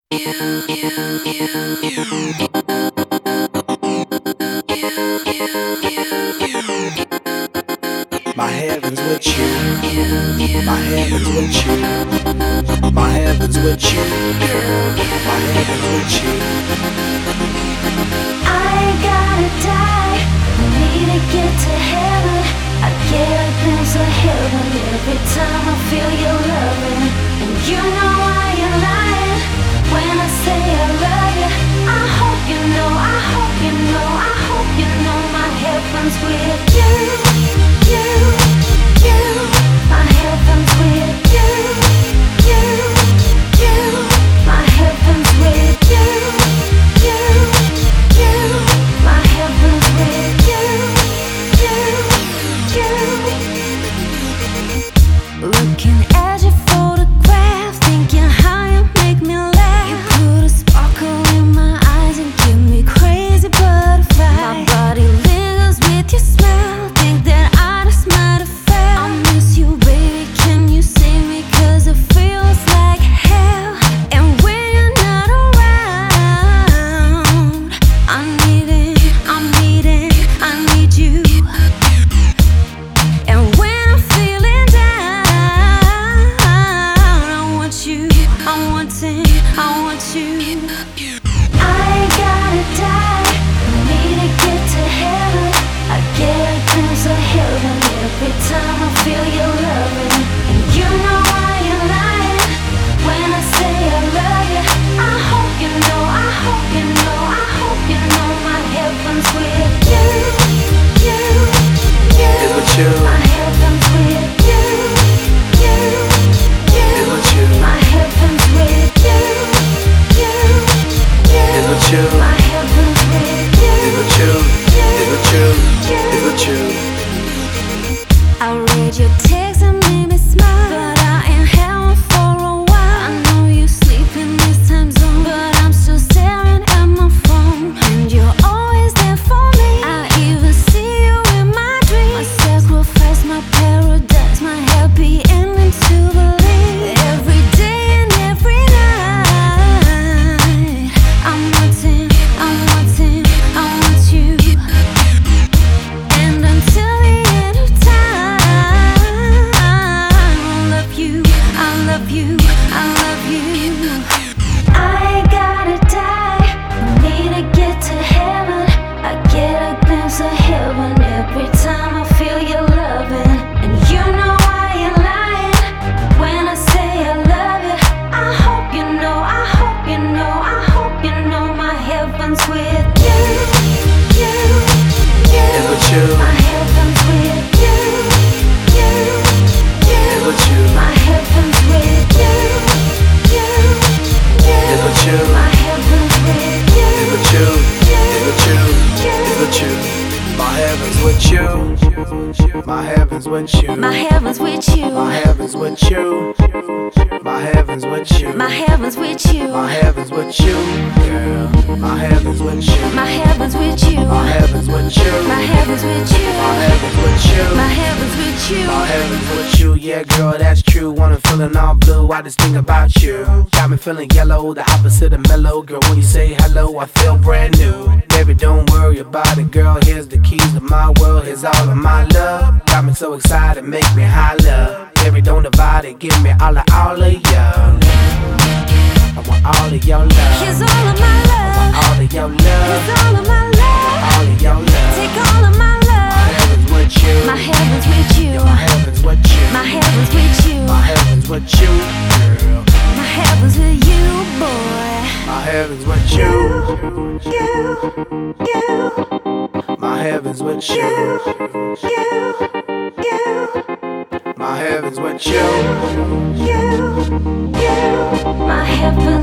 My heaven's with you. My heaven's with you. My heaven's with you, girl. My heaven's with you. I gotta die for me to get to heaven. I get a glimpse of heaven every time I feel your loving. And you know I ain't lying when I say I love you. I hope you know, I hope you know, I hope you know my heaven's with you, you, you. My heaven's with you, you, you. My heaven's with you, you, you. My heaven's with you, you, you. Looking at your photograph, thinking how you make me laugh. You put a sparkle in my eyes and give me crazy butterflies. My body lingers with your smell, think that I just might have fell. I miss you, baby, can you save me? 'Cause it feels like hell. And when you're not around, I need you. And when I'm feeling down, I want you, I want you. I gotta die for me to get to heaven. I get a glimpse of heaven every time I feel your loving. And you know I ain't lying when I say I love you. I hope you know, I hope you know, I hope you know my heaven's with you, you, you. It's with you. My heaven's with you, you, you. It's with you. My heaven's with you, you, you. It's with you. My heaven's with you. It's with you. It's with you. It's with you. I read your text and made me smile, but I ain't had one for a while. I know you sleep in this time zone, but I'm still staring at my phone. And you're always there for me. I even see you in my dreams. My sacrifice, my paradise, my happy ending to believe. Every day and every night, I'm wanting, I want you. And until the end of time, I love you, I love you, I love you. I gotta die for me to get to heaven. I get a glimpse of heaven every time I feel your loving. And you know I ain't lying when I say I love you. I hope you know, I hope you know, I hope you know my heaven's with you, you, you. It's with you. My heaven's with you, you, you. It's with you. My heaven's with you, you, you. It's with you. My heaven's with you, It's with you. It's with you. It's with you. My heaven's with you. My heaven's with you. my heaven's with you, My heaven's with you. My heaven's with you. my heaven's with you, My heaven's with you, girl. My heaven's with you. my heaven's with you, My heaven's with you. my heaven's with you, My heaven's with you. my heaven's with you. My heaven's with you, yeah, girl, that's true. When I'm feeling all blue, I just think about you. Got me feeling yellow, the opposite of mellow. Girl, when you say hello, I feel brand new. Baby, don't worry about it, girl. Here's the keys to my world. Here's all of my love. Got me so excited, make me holler. Baby, don't divide it, give me all of ya. I want all of your love. Here's all of my love, All of your love. here's all of my love. All of your love. Take all of my My love. heaven's with you. My heaven's with you, My heaven's with you. my heaven's with you, My heaven's with you, girl. my heaven's with you, boy. My heaven's with you. You, My heaven's with you. you. My heaven's with you. My heaven